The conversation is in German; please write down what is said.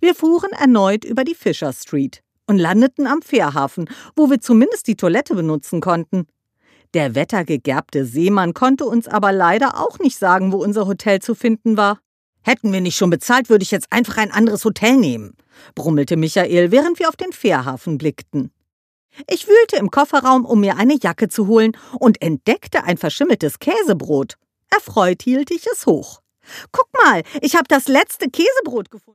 Wir fuhren erneut über die Fisher Street und landeten am Fährhafen, wo wir zumindest die Toilette benutzen konnten. Der wettergegerbte Seemann konnte uns aber leider auch nicht sagen, wo unser Hotel zu finden war. »Hätten wir nicht schon bezahlt, würde ich jetzt einfach ein anderes Hotel nehmen«, brummelte Michael, während wir auf den Fährhafen blickten. Ich wühlte im Kofferraum, um mir eine Jacke zu holen, und entdeckte ein verschimmeltes Käsebrot. Erfreut hielt ich es hoch. »Guck mal, ich habe das letzte Käsebrot gefunden.«